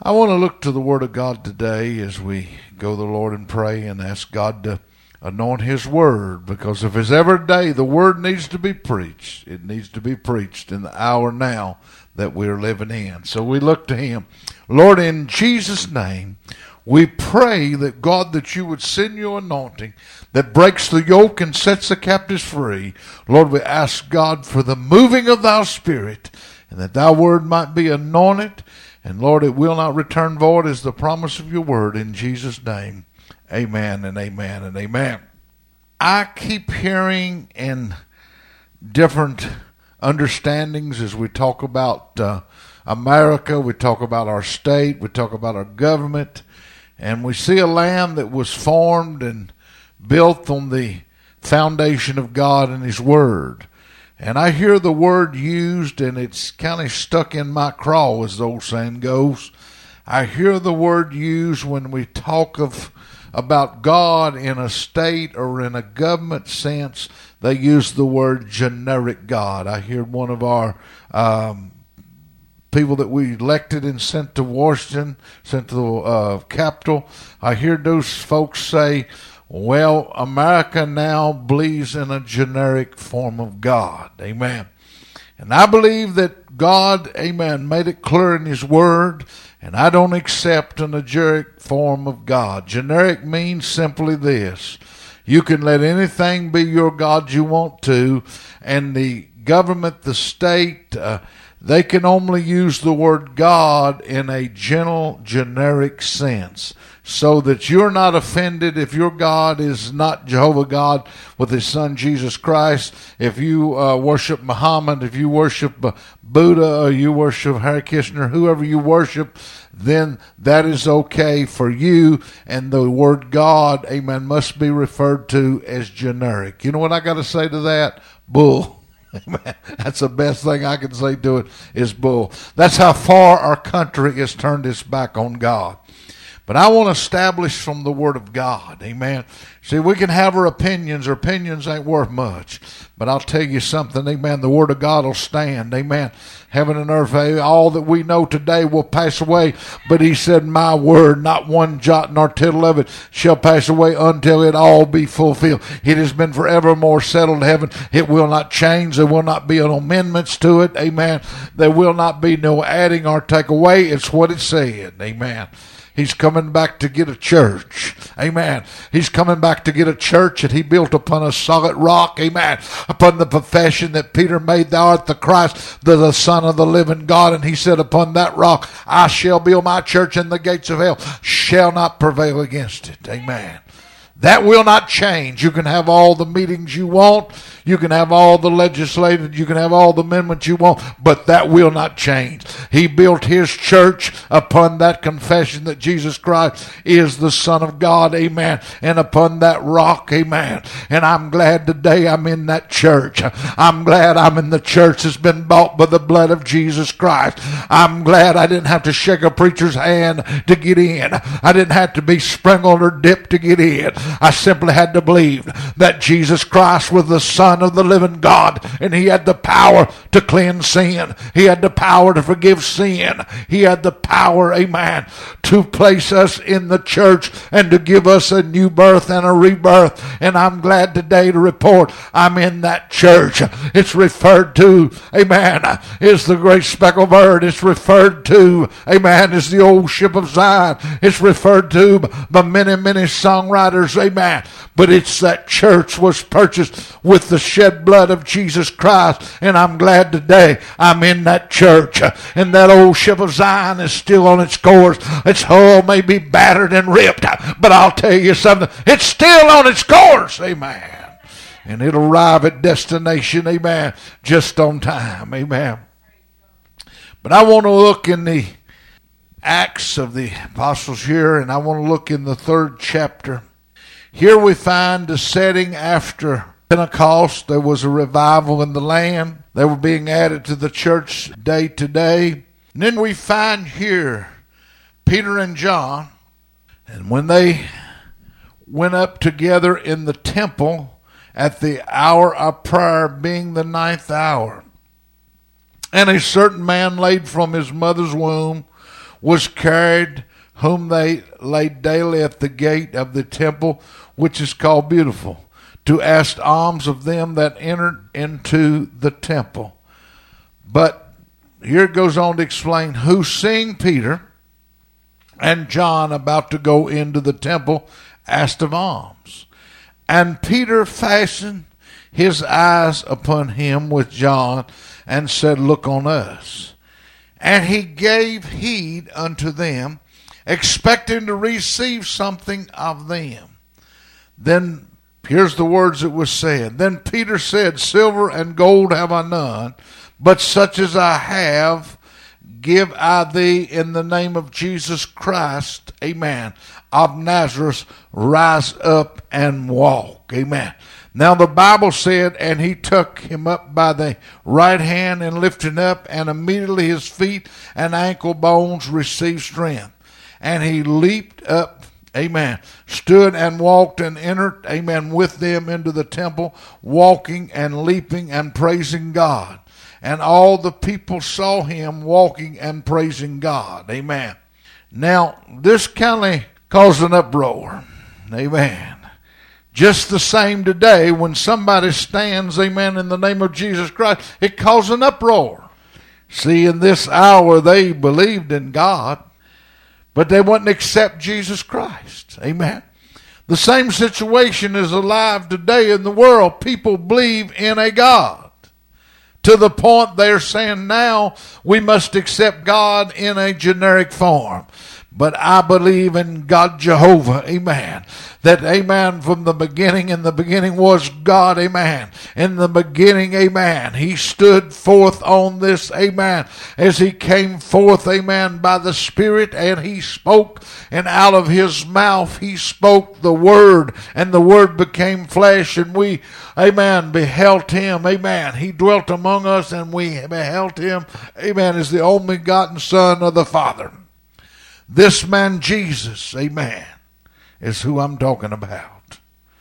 I want to look to the Word of God today as we go to the Lord and pray and ask God to anoint His Word, because if it's ever a day the Word needs to be preached, it needs to be preached in the hour now that we're living in. So we look to Him. Lord, in Jesus' name, we pray that God, that you would send your anointing that breaks the yoke and sets the captives free. Lord, we ask God for the moving of thy Spirit, and that thy word might be anointed. And Lord, it will not return void, as the promise of your word. In Jesus' name, amen and amen and amen. I keep hearing in different understandings as we talk about America, we talk about our state, we talk about our government, and we see a land that was formed and built on the foundation of God and His Word. And I hear the word used, and it's kind of stuck in my craw, as the old saying goes. I hear the word used when we talk about God in a state or in a government sense. They use the word generic God. I hear one of our people that we elected and sent to Washington, sent to the Capitol, I hear those folks say, well, America now believes in a generic form of God. Amen. And I believe that God, amen, made it clear in His Word, and I don't accept a generic form of God. Generic means simply this: you can let anything be your God you want to, and the government, the state, they can only use the word God in a general, generic sense, so that you're not offended if your God is not Jehovah God with His Son Jesus Christ. If you worship Muhammad, if you worship Buddha, or you worship Hare Krishna, whoever you worship, then that is okay for you. And the word God, amen, must be referred to as generic. You know what I got to say to that? Bull. Amen. That's the best thing I can say to it, is bull. That's how far our country has turned its back on God. But I want to establish from the Word of God. Amen. See, we can have our opinions. Our opinions ain't worth much. But I'll tell you something. Amen. The Word of God will stand. Amen. Heaven and earth, all that we know today will pass away. But He said, my word, not one jot nor tittle of it shall pass away until it all be fulfilled. It has been forevermore settled in heaven. It will not change. There will not be no amendments to it. Amen. There will not be no adding or take away. It's what it said. Amen. He's coming back to get a church. Amen. He's coming back to get a church that He built upon a solid rock. Amen. Upon the profession that Peter made, thou art the Christ, the Son of the living God. And he said, upon that rock I shall build my church, and the gates of hell shall not prevail against it. Amen. That will not change. You can have all the meetings you want. You can have all the legislative. You can have all the amendments you want. But that will not change. He built His church upon that confession that Jesus Christ is the Son of God. Amen. And upon that rock. Amen. And I'm glad today I'm in that church. I'm glad I'm in the church that's been bought by the blood of Jesus Christ. I'm glad I didn't have to shake a preacher's hand to get in. I didn't have to be sprinkled or dipped to get in. I simply had to believe that Jesus Christ was the Son of the living God, and He had the power to cleanse sin. He had the power to forgive sin. He had the power, amen, to place us in the church and to give us a new birth and a rebirth. And I'm glad today to report I'm in that church. It's referred to, amen, is the great speckled bird. It's referred to, amen, is the old ship of Zion. It's referred to by many, many songwriters. Amen. But it's that church was purchased with the shed blood of Jesus Christ. And I'm glad today I'm in that church. And that old ship of Zion is still on its course. Its hull may be battered and ripped, but I'll tell you something, it's still on its course. Amen. And it'll arrive at destination. Amen. Just on time. Amen. But I want to look in the Acts of the Apostles here, and I want to look in the 3rd chapter. Here we find the setting after Pentecost. There was a revival in the land. They were being added to the church day to day. And then we find here Peter and John, and when they went up together in the temple at the hour of prayer, being the 9th hour, and a certain man laid from his mother's womb was carried, whom they laid daily at the gate of the temple, which is called Beautiful, to ask alms of them that entered into the temple. But here it goes on to explain, who seeing Peter and John about to go into the temple, asked of alms. And Peter fastened his eyes upon him with John, and said, Look on us. And he gave heed unto them, expecting to receive something of them. Then, here's the words that was said. Then Peter said, Silver and gold have I none, but such as I have, give I thee in the name of Jesus Christ, amen, of Nazareth, rise up and walk, amen. Now the Bible said, and he took him up by the right hand and lifted him up, and immediately his feet and ankle bones received strength. And he leaped up, amen, stood and walked and entered, amen, with them into the temple, walking and leaping and praising God. And all the people saw him walking and praising God, amen. Now, this kind of caused an uproar, amen. Just the same today, when somebody stands, amen, in the name of Jesus Christ, it causes an uproar. See, in this hour, they believed in God, but they wouldn't accept Jesus Christ, amen. The same situation is alive today in the world. People believe in a God, to the point they're saying now we must accept God in a generic form. But I believe in God Jehovah, amen. That, amen, from the beginning, in the beginning was God, amen. In the beginning, amen, he stood forth on this, amen, as he came forth, amen, by the Spirit, and he spoke, and out of his mouth he spoke the word, and the word became flesh, and we, amen, beheld him, amen. He dwelt among us, and we beheld him, amen, as the only begotten Son of the Father. This man Jesus, amen, is who I'm talking about.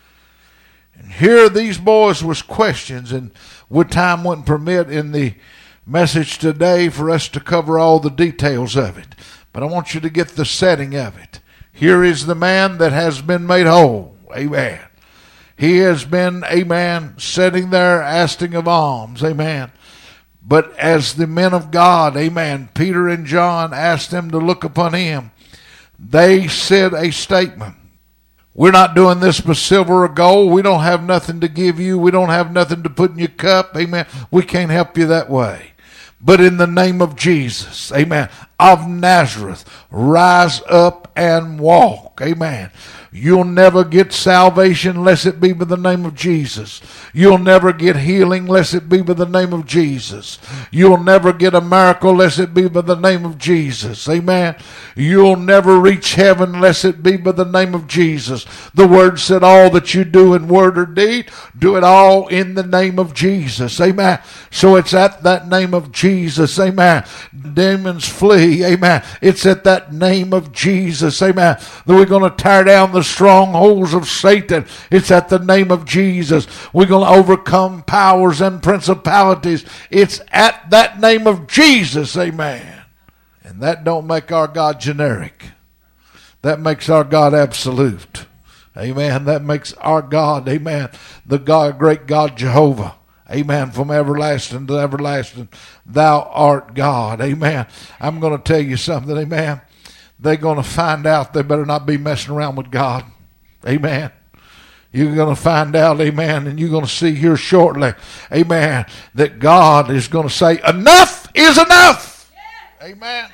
And here these boys was questions, and what time wouldn't permit in the message today for us to cover all the details of it. But I want you to get the setting of it. Here is the man that has been made whole, amen. He has been, amen, sitting there asking of alms, amen. But as the men of God, amen, Peter and John asked them to look upon him, they said a statement. We're not doing this for silver or gold. We don't have nothing to give you. We don't have nothing to put in your cup, amen. We can't help you that way. But in the name of Jesus, amen, of Nazareth, rise up and walk, amen. You'll never get salvation unless it be by the name of Jesus. You'll never get healing unless it be by the name of Jesus. You'll never get a miracle unless it be by the name of Jesus. Amen. You'll never reach heaven unless it be by the name of Jesus. The word said all that you do in word or deed, do it all in the name of Jesus. Amen. So it's at that name of Jesus. Amen. Demons flee. Amen. It's at that name of Jesus. Amen. That we're going to tear down the strongholds of Satan. It's at the name of Jesus. We're going to overcome powers and principalities. It's at that name of Jesus. Amen. And that don't make our God generic. That makes our God absolute. Amen. That makes our God, amen, the God, great God Jehovah. Amen. From everlasting to everlasting, thou art God. Amen. I'm going to tell you something. Amen. They're going to find out they better not be messing around with God. Amen. You're going to find out, amen, and you're going to see here shortly, amen, that God is going to say, enough is enough. Amen.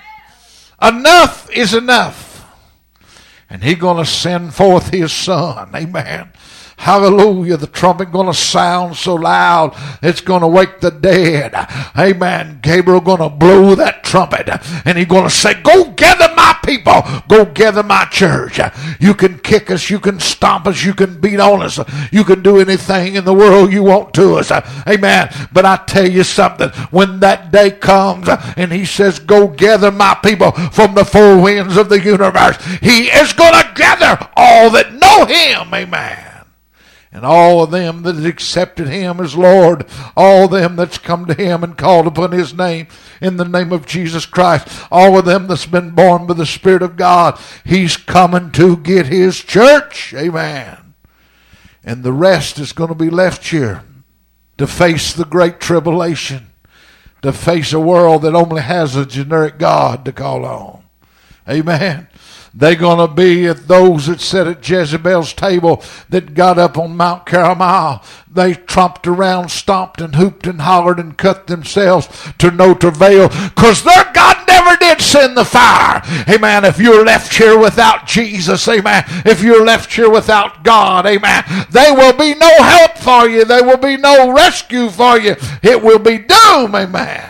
Enough is enough. And he's going to send forth his Son. Amen. Hallelujah. The trumpet going to sound so loud it's going to wake the dead. Amen. Gabriel going to blow that trumpet and he's going to say, go gather my people. Go gather my church. You can kick us. You can stomp us. You can beat on us. You can do anything in the world you want to us. Amen. But I tell you something. When that day comes and he says, go gather my people from the four winds of the universe, he is going to gather all that know him. Amen. And all of them that accepted him as Lord, all them that's come to him and called upon his name, in the name of Jesus Christ, all of them that's been born by the Spirit of God, he's coming to get his church. Amen. And the rest is going to be left here to face the great tribulation, to face a world that only has a generic God to call on. Amen. They're going to be at those that sat at Jezebel's table that got up on Mount Carmel. They tromped around, stomped and hooped and hollered and cut themselves to no travail, because their God never did send the fire. Amen. If you're left here without Jesus, amen, if you're left here without God, amen, there will be no help for you. There will be no rescue for you. It will be doom, amen.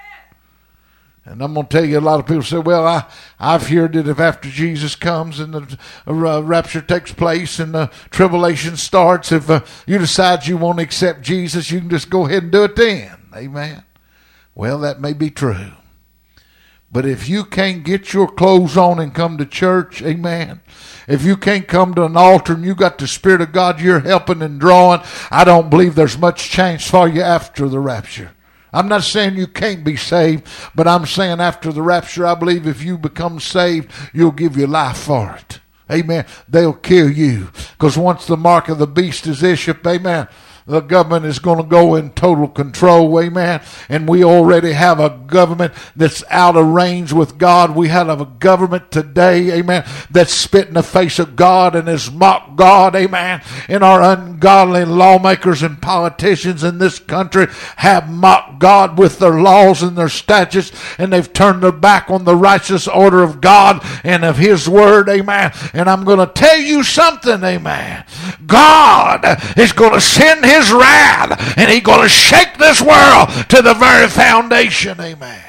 And I'm going to tell you, a lot of people say, well, I've heard that if after Jesus comes and the rapture takes place and the tribulation starts, if you decide you want to accept Jesus, you can just go ahead and do it then. Amen. Well, that may be true. But if you can't get your clothes on and come to church, amen, if you can't come to an altar and you got the Spirit of God you're helping and drawing, I don't believe there's much chance for you after the rapture. I'm not saying you can't be saved, but I'm saying after the rapture, I believe if you become saved, you'll give your life for it. Amen. They'll kill you. Because once the mark of the beast is issued, amen, the government is going to go in total control, amen. And we already have a government that's out of range with God. We have a government today, amen, that's spit in the face of God and has mocked God, amen. And our ungodly lawmakers and politicians in this country have mocked God with their laws and their statutes, and they've turned their back on the righteous order of God and of his word, amen. And I'm going to tell you something, amen. God is going to send his wrath, and he's going to shake this world to the very foundation, amen.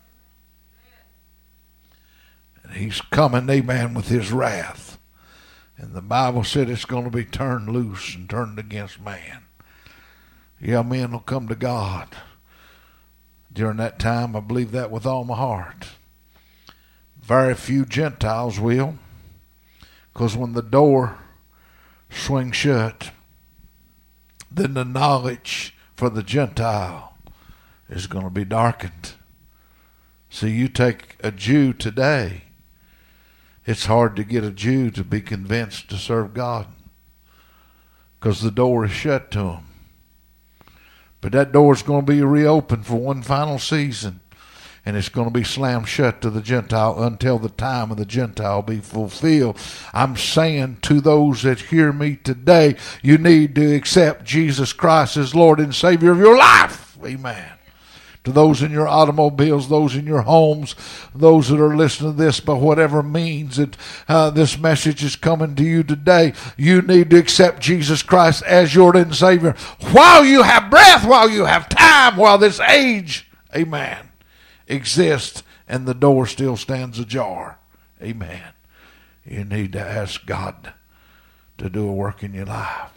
And he's coming, amen, with his wrath. And the Bible said it's going to be turned loose and turned against man. Yeah, men will come to God during that time. I believe that with all my heart. Very few Gentiles will, because when the door swings shut, then the knowledge for the Gentile is going to be darkened. See, you take a Jew today, it's hard to get a Jew to be convinced to serve God because the door is shut to him. But that door is going to be reopened for one final season, and it's going to be slammed shut to the Gentile until the time of the Gentile be fulfilled. I'm saying to those that hear me today, you need to accept Jesus Christ as Lord and Savior of your life. Amen. To those in your automobiles, those in your homes, those that are listening to this by whatever means that this message is coming to you today, you need to accept Jesus Christ as your Lord and Savior while you have breath, while you have time, while this age, amen, exists and the door still stands ajar. Amen. You need to ask God to do a work in your life.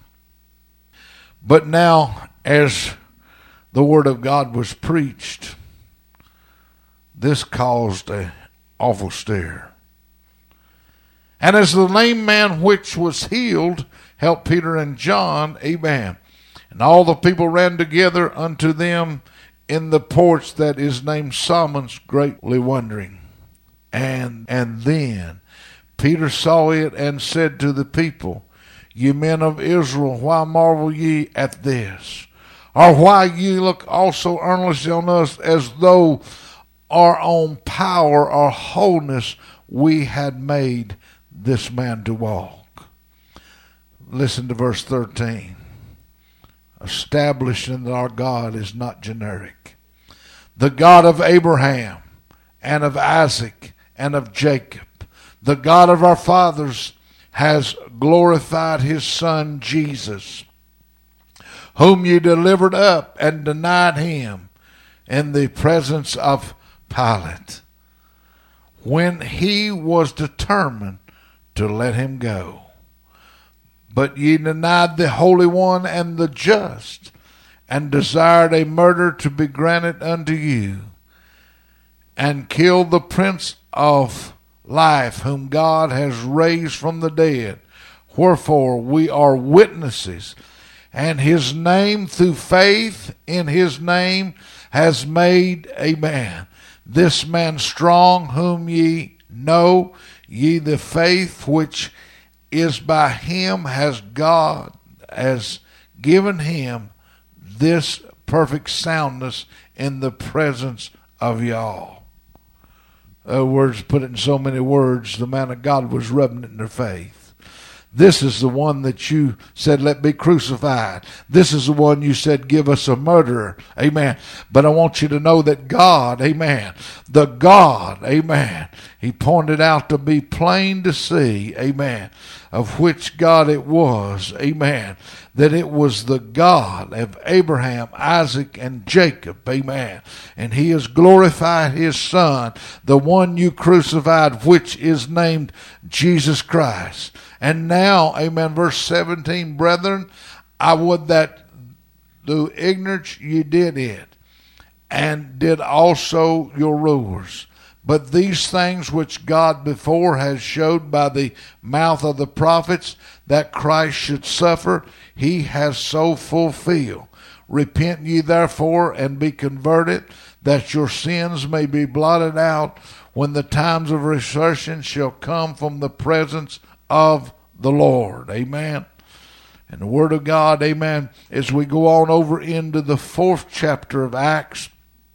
But now, as the Word of God was preached, this caused an awful stir. And as the lame man which was healed helped Peter and John, amen, and all the people ran together unto them in the porch that is named Solomon's, greatly wondering. And then Peter saw it and said to the people, Ye men of Israel, why marvel ye at this? Or why ye look also earnestly on us, as though our own power or wholeness we had made this man to walk? Listen to verse 13. Establishing that our God is not generic. The God of Abraham and of Isaac and of Jacob, the God of our fathers, has glorified his Son Jesus, whom ye delivered up and denied him in the presence of Pilate, when he was determined to let him go. But ye denied the Holy One and the Just, and desired a murder to be granted unto you, and killed the Prince of Life, whom God has raised from the dead, Wherefore we are witnesses, and his name through faith in his name has made, amen, this man strong, whom ye know, ye the faith which is by him has God has given him this perfect soundness in the presence of y'all. In other words, put it in so many words, the man of God was rubbing it in their faith. This is the one that you said, let be crucified. This is the one you said, give us a murderer. Amen. But I want you to know that God, amen, the God, amen, he pointed out to be plain to see, amen, of which God it was, amen, that it was the God of Abraham, Isaac, and Jacob, amen. And he has glorified his son, the one you crucified, which is named Jesus Christ. And now, amen, verse 17, brethren, I would that through ignorance ye did it, and did also your rulers. But these things which God before has showed by the mouth of the prophets, that Christ should suffer, he has so fulfilled. Repent ye therefore, and be converted, that your sins may be blotted out, when the times of refreshing shall come from the presence of the Lord. Amen. And the Word of God, amen, as we go on over into the 4th chapter of Acts,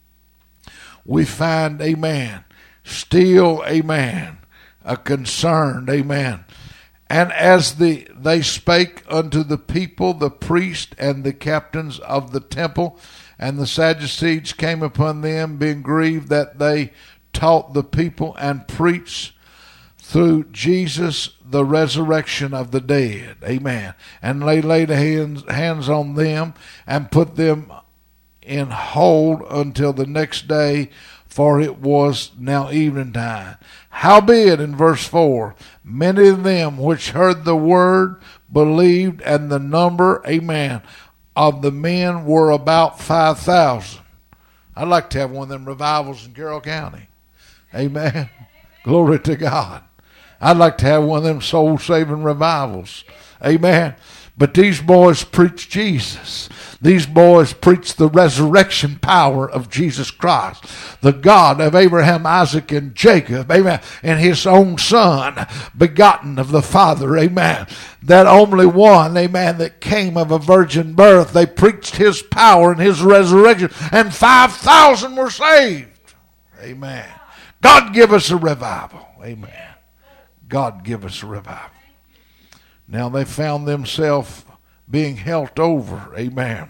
we find, amen, still, amen, a concern, amen. And as they spake unto the people, the priest and the captains of the temple, and the Sadducees came upon them, being grieved that they taught the people and preached through Jesus the resurrection of the dead. Amen. And they laid hands on them and put them in hold until the next day, for it was now eventide. Howbeit, in verse 4, many of them which heard the word believed, and the number, amen, of the men were about 5,000. I'd like to have one of them revivals in Carroll County. Amen. Glory to God. I'd like to have one of them soul-saving revivals. Amen. But these boys preach Jesus. These boys preach the resurrection power of Jesus Christ, the God of Abraham, Isaac, and Jacob, amen, and his own son, begotten of the Father, amen. That only one, amen, that came of a virgin birth. They preached his power and his resurrection, and 5,000 were saved. Amen. God give us a revival. Amen. God give us a revival. Now they found themselves being held over. Amen.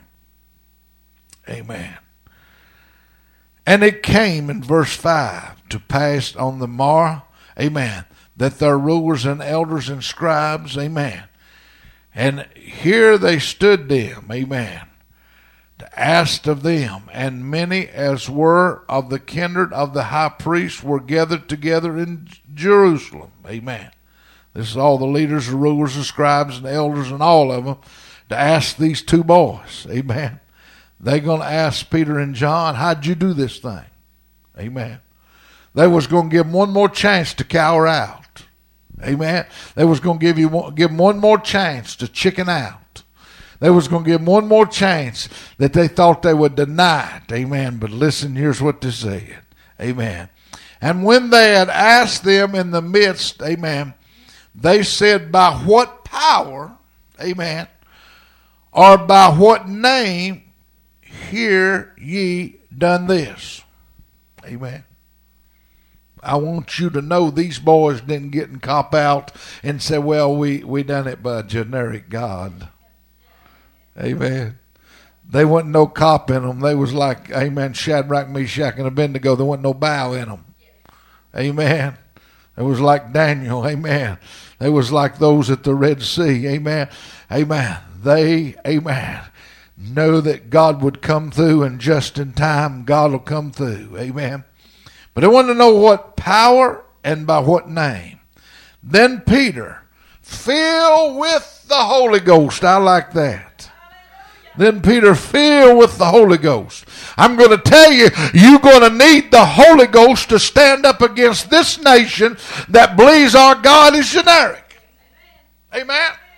Amen. And it came in verse 5 to pass on the morrow, amen, that their rulers and elders and scribes, amen, and here they stood them, amen, to ask of them, and many as were of the kindred of the high priest were gathered together in Jerusalem. Amen. This is all the leaders, the rulers, the scribes, and the elders, and all of them, to ask these two boys. Amen. They're going to ask Peter and John, how'd you do this thing? Amen. They was going to give them one more chance to cower out. Amen. They was going to give them one more chance to chicken out. They was going to give them one more chance that they thought they would deny it. Amen. But listen, here's what they said. Amen. And when they had asked them in the midst, amen, they said, by what power, amen, or by what name hear ye done this? Amen. I want you to know these boys didn't get and cop out and say, well, we done it by a generic God. Amen. They wasn't no cop in them. They was like, amen, Shadrach, Meshach, and Abednego. There wasn't no bow in them. Amen. It was like Daniel. Amen. They was like those at the Red Sea. Amen. Amen. They, amen, know that God would come through, and just in time God will come through. Amen. But they wanted to know what power and by what name. Then Peter, filled with the Holy Ghost. I like that. Then Peter, filled with the Holy Ghost. I'm going to tell you, you're going to need the Holy Ghost to stand up against this nation that believes our God is generic. Amen.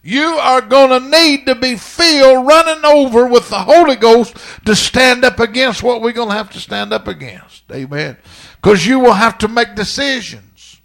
You are going to need to be filled, running over with the Holy Ghost to stand up against what we're going to have to stand up against. Amen. Because you will have to make decisions.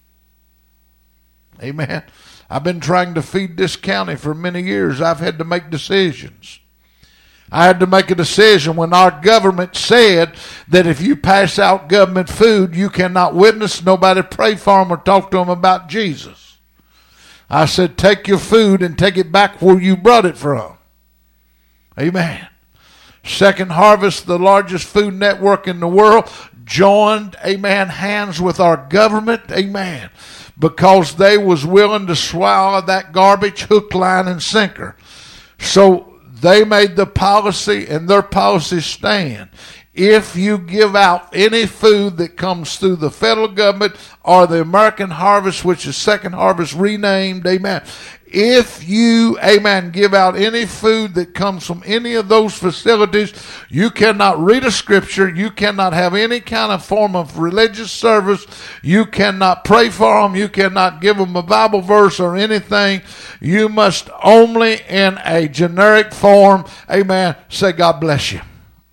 Amen. I've been trying to feed this county for many years. I've had to make decisions. I had to make a decision when our government said that if you pass out government food, you cannot witness, nobody pray for them or talk to them about Jesus. I said, take your food and take it back where you brought it from. Amen. Second Harvest, the largest food network in the world, joined, amen, hands with our government, amen, because they was willing to swallow that garbage hook, line, and sinker. So they made the policy, and their policy stand. If you give out any food that comes through the federal government or the American Harvest, which is Second Harvest renamed, amen. If you, amen, give out any food that comes from any of those facilities, you cannot read a scripture. You cannot have any kind of form of religious service. You cannot pray for them. You cannot give them a Bible verse or anything. You must only in a generic form, amen, say God bless you.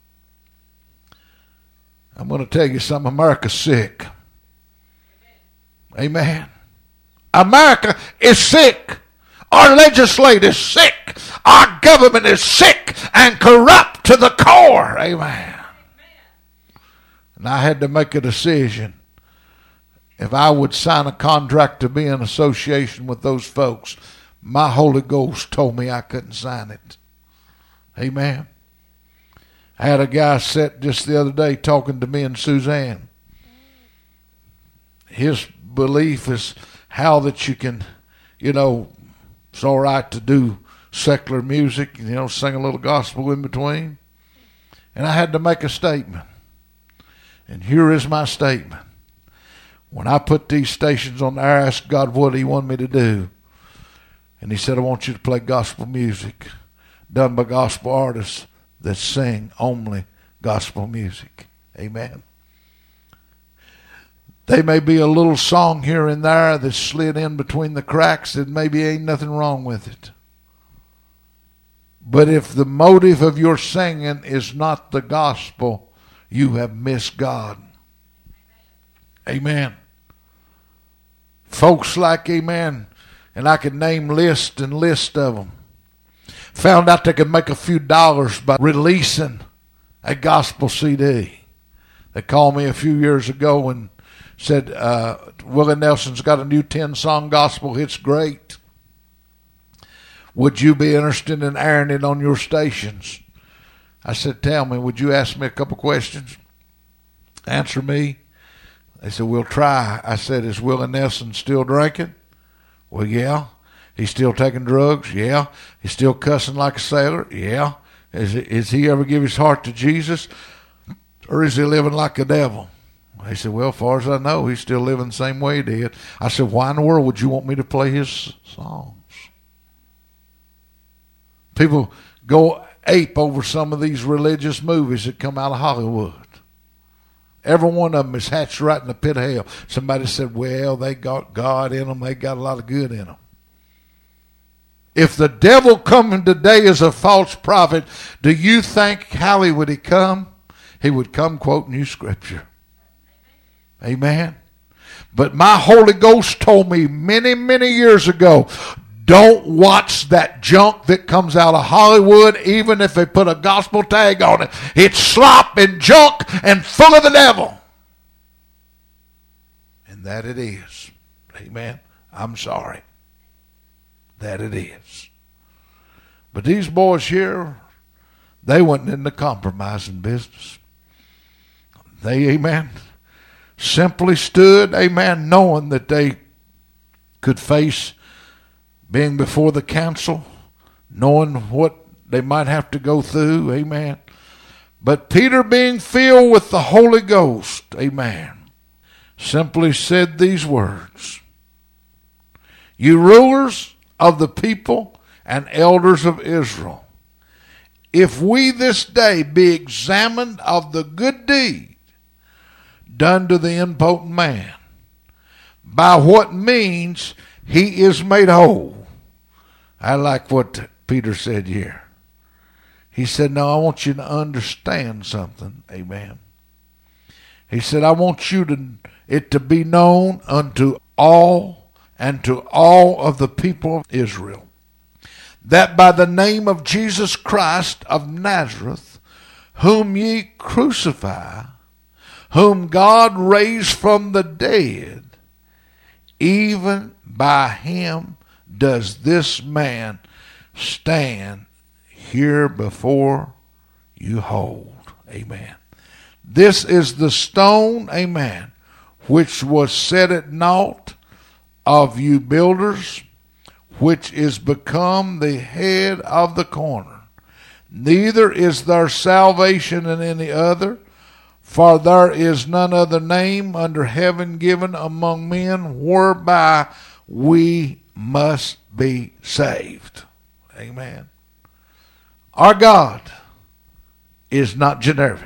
I'm going to tell you something. America's sick. Amen. America is sick. Our legislature is sick. Our government is sick and corrupt to the core. Amen. And I had to make a decision. If I would sign a contract to be in association with those folks, my Holy Ghost told me I couldn't sign it. Amen. I had a guy sit just the other day talking to me and Suzanne. His belief is how that you can, it's all right to do secular music, sing a little gospel in between. And I had to make a statement. And here is my statement. When I put these stations on the air, I asked God what he wanted me to do. And he said, I want you to play gospel music done by gospel artists that sing only gospel music. Amen. There may be a little song here and there that slid in between the cracks that maybe ain't nothing wrong with it. But if the motive of your singing is not the gospel, you have missed God. Amen. Folks like, amen, and I could name list and list of them, found out they could make a few dollars by releasing a gospel CD. They called me a few years ago and said, Willie Nelson's got a new 10-song gospel. It's great. Would you be interested in airing it on your stations? I said, tell me, would you ask me a couple questions? Answer me. They said, we'll try. I said, is Willie Nelson still drinking? Well, yeah. He's still taking drugs? Yeah. He's still cussing like a sailor? Yeah. Is he ever give his heart to Jesus? Or is he living like a devil? He said, well, as far as I know, he's still living the same way he did. I said, why in the world would you want me to play his songs? People go ape over some of these religious movies that come out of Hollywood. Every one of them is hatched right in the pit of hell. Somebody said, well, they got God in them. They got a lot of good in them. If the devil coming today as a false prophet, do you think how he would he come? He would come quoting you scripture. Amen. But my Holy Ghost told me many, many years ago, don't watch that junk that comes out of Hollywood, even if they put a gospel tag on it. It's slop and junk and full of the devil. And that it is. Amen. I'm sorry. That it is. But these boys here, they wasn't in the compromising business. They, amen, simply stood, amen, knowing that they could face being before the council, knowing what they might have to go through, amen. But Peter, being filled with the Holy Ghost, amen, simply said these words, you rulers of the people and elders of Israel, if we this day be examined of the good deed done to the impotent man, by what means he is made whole. I like what Peter said here. He said, "No, I want you to understand something." Amen. He said, "I want it to be known unto all and to all of the people of Israel, that by the name of Jesus Christ of Nazareth, whom ye crucify, whom God raised from the dead, even by him does this man stand here before you hold." Amen. This is the stone, amen, which was set at naught of you builders, which is become the head of the corner. Neither is there salvation in any other, for there is none other name under heaven given among men whereby we must be saved. Amen. Our God is not generic.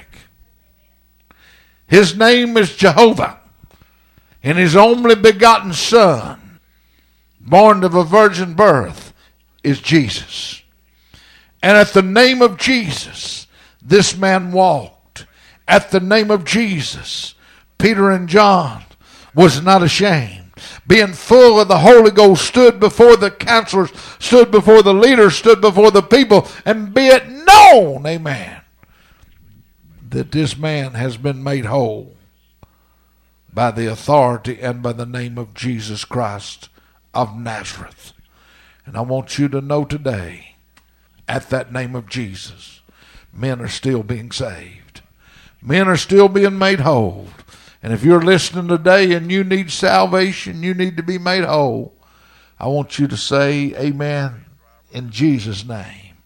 His name is Jehovah, and his only begotten Son, born of a virgin birth, is Jesus. And at the name of Jesus, this man walked. At the name of Jesus, Peter and John was not ashamed. Being full of the Holy Ghost, stood before the counselors, stood before the leaders, stood before the people, and be it known, amen, that this man has been made whole by the authority and by the name of Jesus Christ of Nazareth. And I want you to know today, at that name of Jesus, men are still being saved. Men are still being made whole. And if you're listening today and you need salvation, you need to be made whole, I want you to say amen in Jesus' name.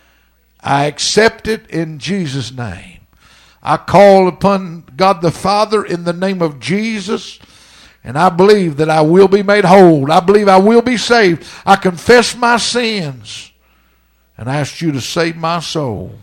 I accept it in Jesus' name. I call upon God the Father in the name of Jesus, and I believe that I will be made whole. I believe I will be saved. I confess my sins and I ask you to save my soul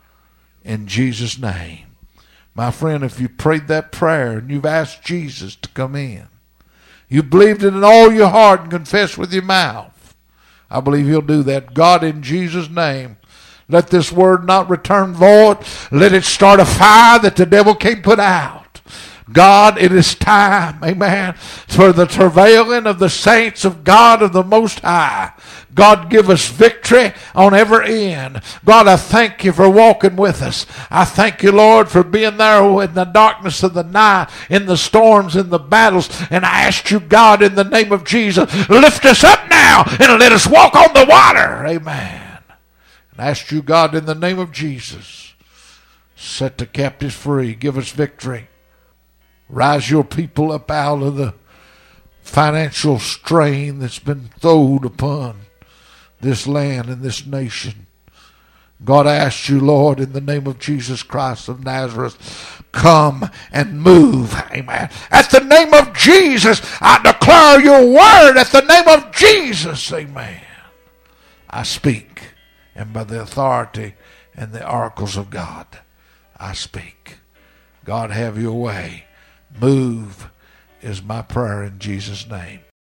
in Jesus' name. My friend, if you prayed that prayer and you've asked Jesus to come in, you believed it in all your heart and confessed with your mouth, I believe he'll do that. God, in Jesus' name, let this word not return void. Let it start a fire that the devil can't put out. God, it is time, amen, for the travailing of the saints of God of the Most High. God, give us victory on every end. God, I thank you for walking with us. I thank you, Lord, for being there in the darkness of the night, in the storms, in the battles. And I ask you, God, in the name of Jesus, lift us up now and let us walk on the water. Amen. And I ask you, God, in the name of Jesus, set the captives free. Give us victory. Rise your people up out of the financial strain that's been thrown upon this land and this nation. God, I ask you, Lord, in the name of Jesus Christ of Nazareth, come and move. Amen. At the name of Jesus, I declare your word. At the name of Jesus, amen, I speak. And by the authority and the oracles of God, I speak. God, have your way. Move is my prayer in Jesus' name.